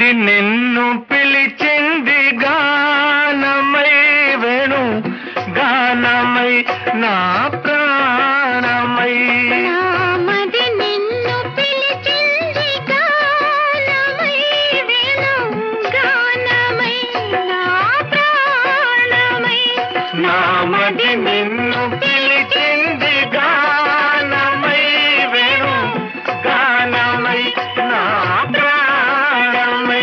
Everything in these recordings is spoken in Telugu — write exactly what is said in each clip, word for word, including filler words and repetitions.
మది నిన్ను పిలిచింది గానమై వేణు గానమై నా ప్రాణమై. మది నిన్ను పిలిచింది గానమై వేణు గానమై నా ప్రాణమై. నా మది నిన్ను పిలిచింది గానమై వేణు గానమై నా ప్రాణమై.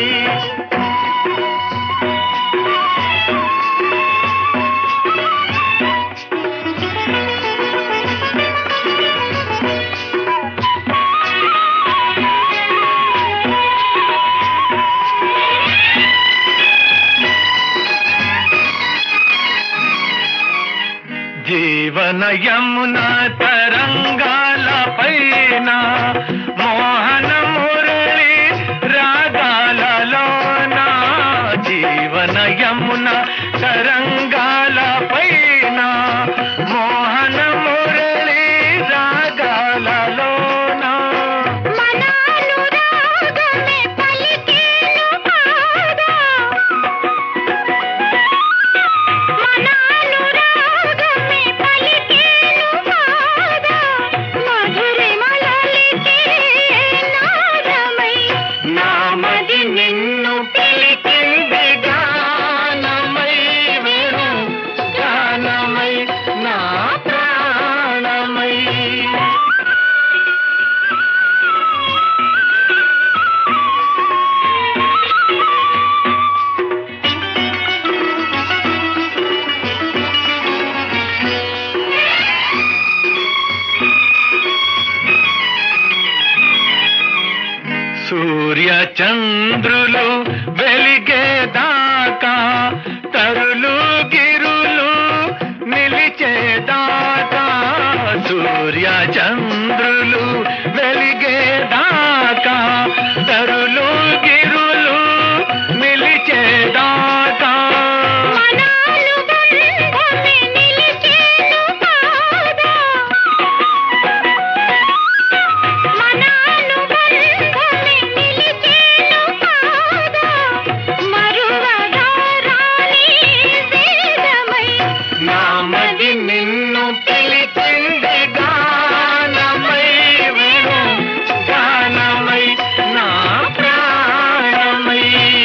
జీవన యమున తరంగాల పైన మోహన మురళి రాగాలలోన. జీవన యమున తరంగాల పైన మోహన మురళి రాగాలలోన. మనానురాగమే పలికేను పాదా. మనానురాగమే పలికేను పాదా. మధురిమలలికే నాదమై. నా మది నిన్ను పిలిచింది గానమై వేణు గానమై నా ప్రాణమై. సూర్య చంద్రులు వెలిగేదాకా తరులు గిరులు నిలిచేదాకా. సూర్య చంద్రులు వెలిగేదాకా తరులు గిరులు నిలిచేదాకా. మనానుబంధమే నిలిచేను పాదా. మనానుబంధమే నిలిచేను పాదా. మరువగారాని వేదమై. నా మది నిన్ను పిలిచింది గానమై వేణు గానమై నా ప్రాణమై.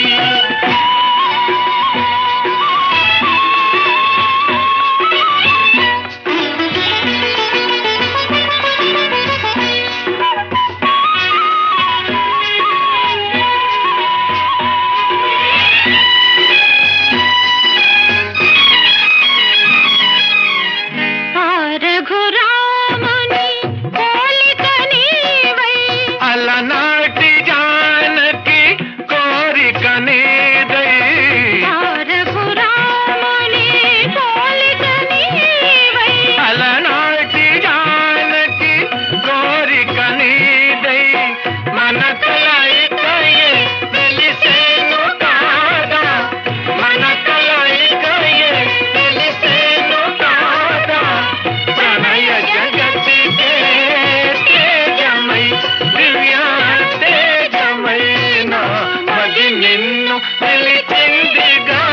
ఆ రఘురాముని పోలిక నీవై. అలనాటి జానకి కోరిక నీదై. ఆ రఘురాముని పోలిక నీవై. అలనాటి జానకి కోరిక నీదై. మన కలయికయే తెలిసేను కాదా. మన కలయికయే తెలిసేను కాదా. ప్రణయ జగతికే తేజమై దివ్య తేజమై. నా మది నిన్ను పిలిచింది గా